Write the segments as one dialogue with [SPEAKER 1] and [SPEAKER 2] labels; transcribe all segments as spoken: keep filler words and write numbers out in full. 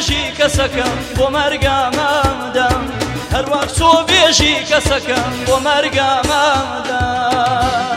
[SPEAKER 1] بێژی کەسەکەم بۆ مەرگامەدەم هەروەک تۆ بێژی کەسەکەم بۆ مەرگامەدەم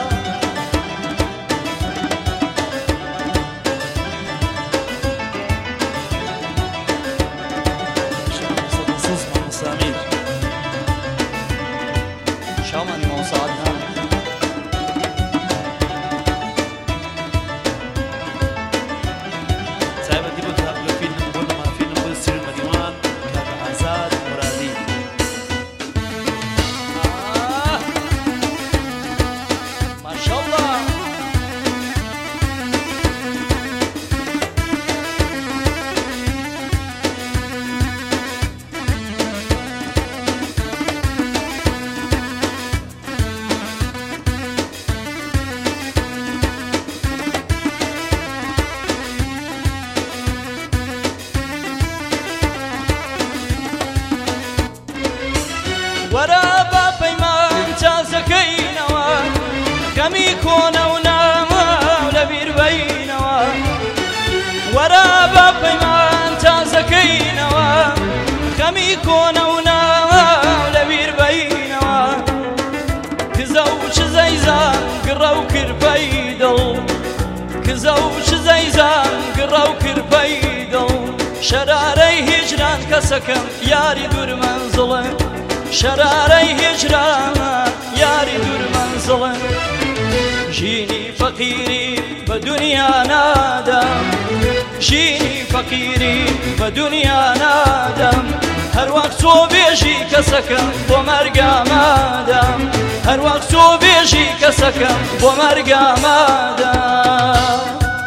[SPEAKER 1] وەرە بە پەیمان تازەکەینەوە کەمی کۆنە و نامە لە بیربەینەوە وەرە بە پەیمان تازەکەینەوە کەمی کۆنە و نامە لە بیربەینەوە کزە و چزەیزان گڕە و کرپەی دڵ کزە و چزەیزان گڕە و کرپەی دڵ شەرارەی هیجران کەسەکەم یاری دوور مەنزڵە شەرارەی هێجران یاری دوور مەنزڵن ژینی فەقیری بە دونیا نادەم ژینی فەقیری بە دونیا نادەم هەروەک تۆ بێژی کەسەکەم بۆ مەرگامەدەم هەروەک تۆ بێژی کەسەکەم بۆ مەرگامەدەم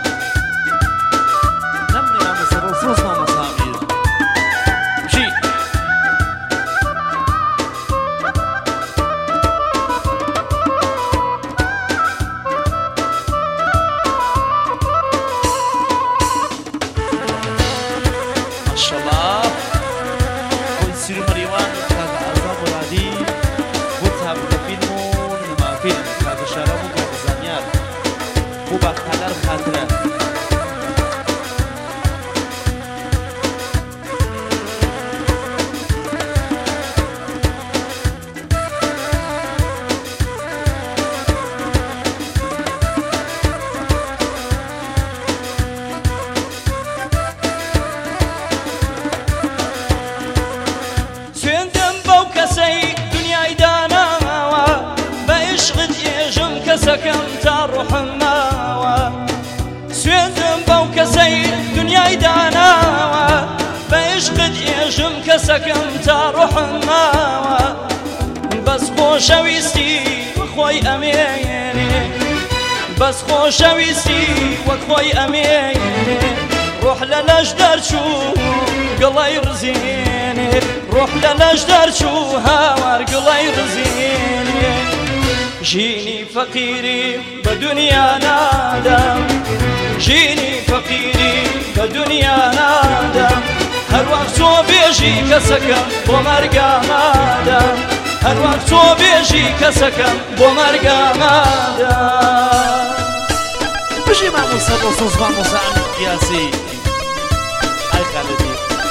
[SPEAKER 1] کەسەکەم تا ڕوحم ماوە سوێندم بەو کەسەی دنیای داناوە بە عشقت ئێژم کەسەکەم تا ڕوحم ماوە بەس خۆشەویستی وەک خۆی ئەمێنێ بەس خۆشەویستی وەک خۆی ئەمێنێ ڕوح لە لەش دەرچوو گڵەی ڕزێنێ ڕوح لە لەش دەرچوو هاوار گڵەی ڕزێنێ ژینی فەقیری بە دونیا نادەم ژینی فەقیری بە دونیا نادەم هەروەک تۆ بێژی کەسەکەم بۆ مەرگامەدەم هەروەک تۆ بێژی کەسەکەم بۆ مەرگامەدەم
[SPEAKER 2] بژی مامۆستا بۆ سۆز مامۆستا ئەمین قیاسی ئای خالدی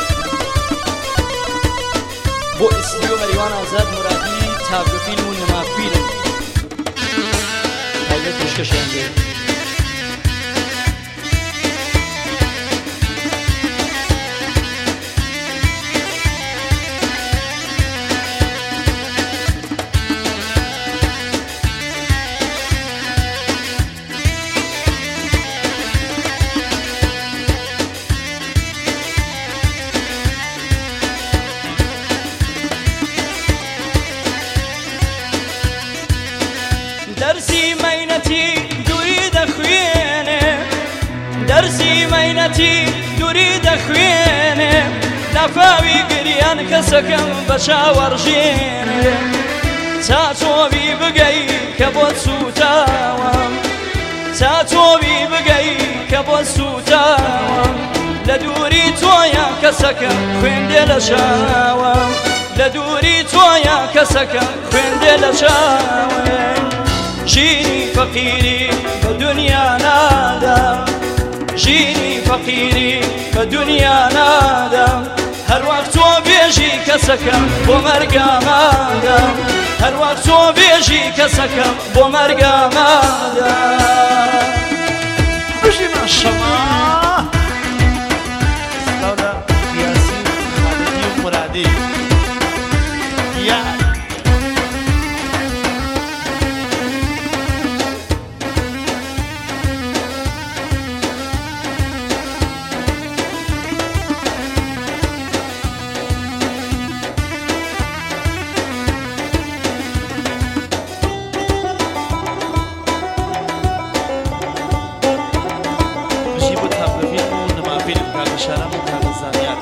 [SPEAKER 1] بۆ ئیسلی و مەریوان ئازاد مورادی تاڤگەفیلم و نەمافیلم هەیدە پێشکەشیان دێ دەرسی مەینەتی دووری دەخوێنێ دەرسی مەینەتی دووری دەخوێنێ لەفاوی گریان کەسەکەم بە چاوەڕژێنێ تا تۆبی بگەی کە بۆ سوتاوەم تا تۆبی بگەی کە بۆ سوتاوەم لە دووری تۆیە کەسەکەم خوێندێ لە چاوەم لە دووری تۆیە کەسەکەم خوێندێ لە چاوەم ژینی فەقیری بە دونیا نادەم ژینی فەقیری بە دنیا نادەم هەروەک تۆ بێژی کەسەکەم بۆ مەرگامادەم هەروەک تۆ بێژی کەسەکەم بۆ مەرگامادەم
[SPEAKER 2] بژی ماشەڵڵا سلااو لە قیاسی خالدی و مرادی یا شارم و کارزانیات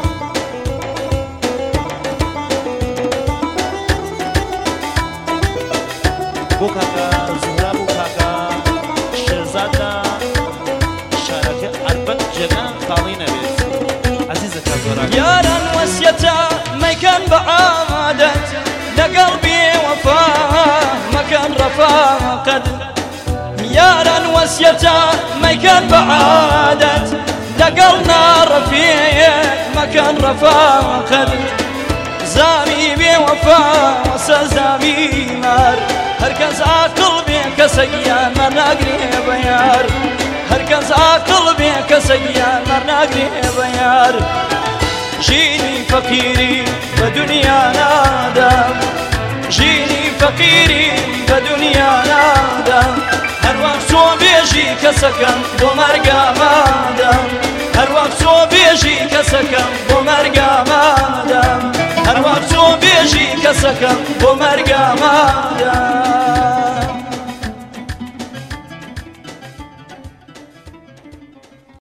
[SPEAKER 2] بۆ کاکە زوهرا بۆ کاکە شێرزاد لە شارەکە ئەربەت جێگا خاڵی نەبێت عەزیزە کاک زۆراکە
[SPEAKER 1] یاران وەسیەتە مەیکەن بە عادەت لەگەڵ بێوەفا مەکەن ڕەفاقەت یاران وەسیەتە مەیکەن بە عادەت لەگەڵ ناڕەفیەک مەکەن ڕەفاقەت زامی بێوەفا سەرزامی مار هەرکەس عاقڵ بێ کەسە گیانمان ناگرێ بە یار هەرکەس عاقڵ بێ کەسە گیانمان ناگرێ بە یار ژینی فەقیری بە دنیا نادەم ژینی فەقیری بە دنیا نادەم هەروەک تۆ بێژی کەسەکەم بۆ مەرگامادەم هەروەک تۆ بێژی کەسەکەم بۆ مەرگامادەم هەروەک تۆ بێژی کەسەکەم بۆ مەرگامادەم